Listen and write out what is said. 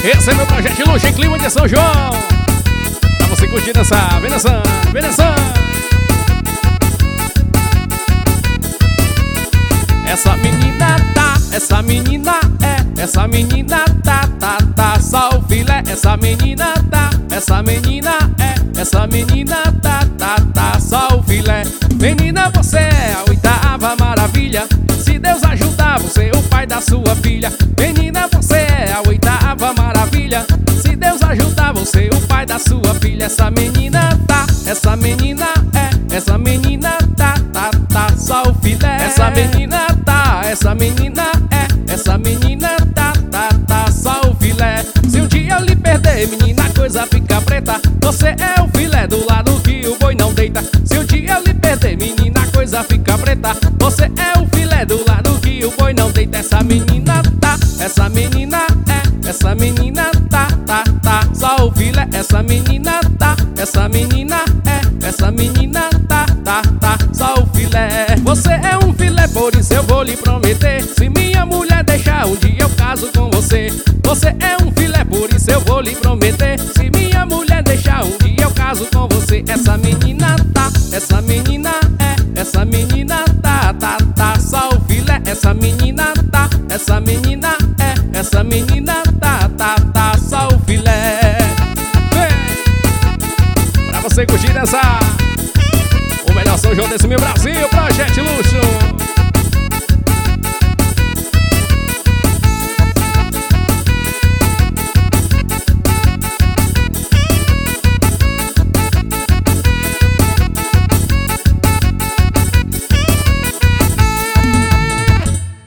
Esse é meu projeto de luxo em clima de São João. Pra você curtir dançar, vem dançando, vem dançando. Essa menina tá, essa menina é, essa menina tá, só o filé. Essa menina tá, essa menina é, essa menina tá, só o filé. Menina, você é a oitava maravilha. Se Deus ajudar, você é o pai da sua filha. Menina, você é a oitava maravilha. Se Deus ajudar, você é o pai da sua filha. Essa menina tá, essa menina é, essa menina tá, só o filé. Essa menina tá, essa menina é, essa menina tá, só o filé. Se um dia eu lhe perder, menina, a coisa fica preta. Você é o filé do lado que o boi não deita. Se um dia eu lhe perder, menina, a coisa fica preta. Você é o filé do lado que o boi não deita. Essa menina tá, essa menina é, essa menina tá, só o filé. Essa menina tá, essa menina é, essa menina tá, só o filé. Você é um filé, por isso eu vou lhe prometer. Se minha mulher deixar, um dia eu caso com você. Você é um filé, por isso eu vou lhe prometer. Se minha mulher deixar, um dia eu caso com você. Essa menina tá, essa menina é, essa menina tá, só o filé. Essa menina tá, essa menina é, essa menina tá, só o filé. Vem! Pra você curtir essa, o melhor São João desse meu Brasil.